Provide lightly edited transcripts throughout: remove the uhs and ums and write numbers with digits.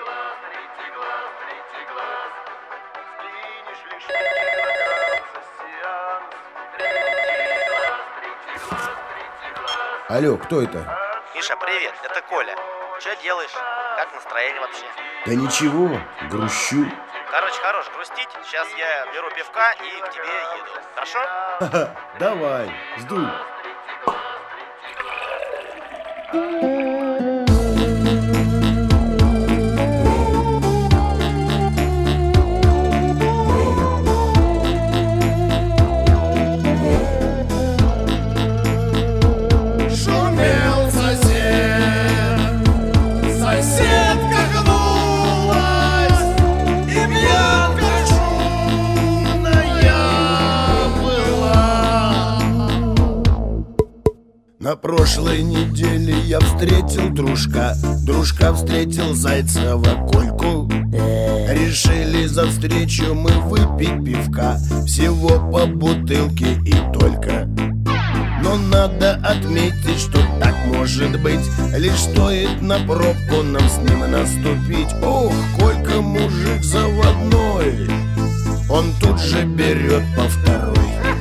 Алло, кто это? Миша, привет, это Коля. Что делаешь? Как настроение вообще? Да ничего, грущу. Короче, хорош грустить. Сейчас я беру пивка и к тебе еду. Хорошо? Давай, жду. На прошлой неделе я встретил дружка. Дружка встретил Зайцева Кольку. Решили за встречу мы выпить пивка. Всего по бутылке и только. Но надо отметить, что так может быть. Лишь стоит на пробку нам с ним наступить. Ох, Колька мужик заводной. Он тут же берет по второй.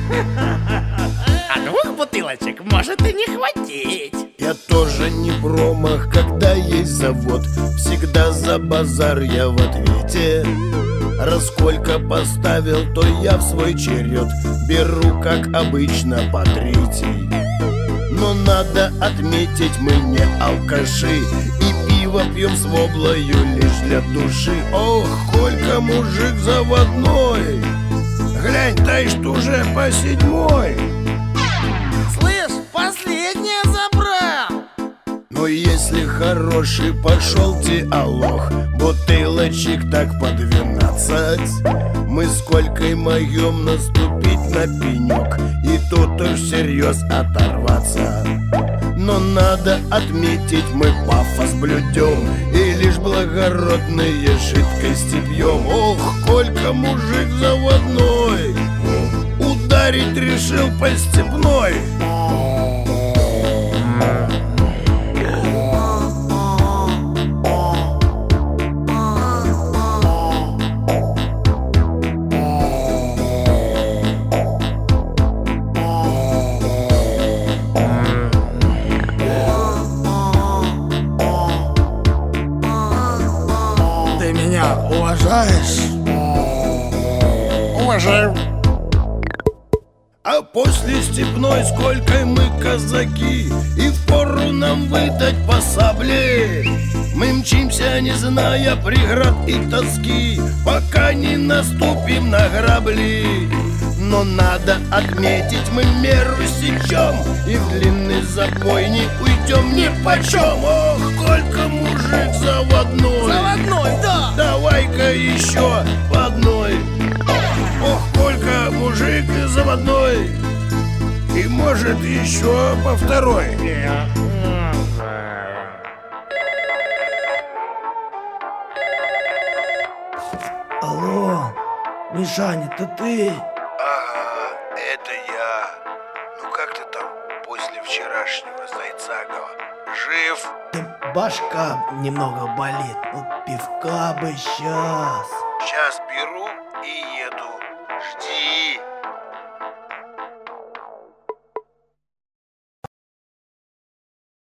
А 2 бутылочек может и не хватить. Я тоже не промах, когда есть завод. Всегда за базар я в ответе. Раз Колька поставил, то я в свой черед беру, как обычно, по 3. Но надо отметить, мы не алкаши и пиво пьем с воблою лишь для души. Ох, Колька мужик заводной. Глянь, таишь уже по 7. Слышь, последнее забрал. Но если хороший, пошел диалог. Бутылочек так по 12. Мы с Колькой моем наступить на пенек и тут уж всерьез оторваться. Но надо отметить, мы пафос блюдем и лишь благородные жидкости пьем. Ох, Колька мужик заводной, ударить решил по степной. Ты меня уважаешь? Уважаю. А после степной с Колькой мы казаки, и впору нам выдать по сабле. Мы мчимся, не зная преград и тоски, пока не наступим на грабли. Но надо отметить, мы меру сечем и в длинный запой не уйдем ни почем. Ох, Колька мужик заводной. Заводной, да. Давай-ка еще по одной. Ох, Колька мужик заводной. И может еще по 2. Алло, Мишаня, это ты? Ага, это я. Ну как ты там после вчерашнего Зайцагова? Жив? Башка немного болит. Ну, пивка бы сейчас. Сейчас беру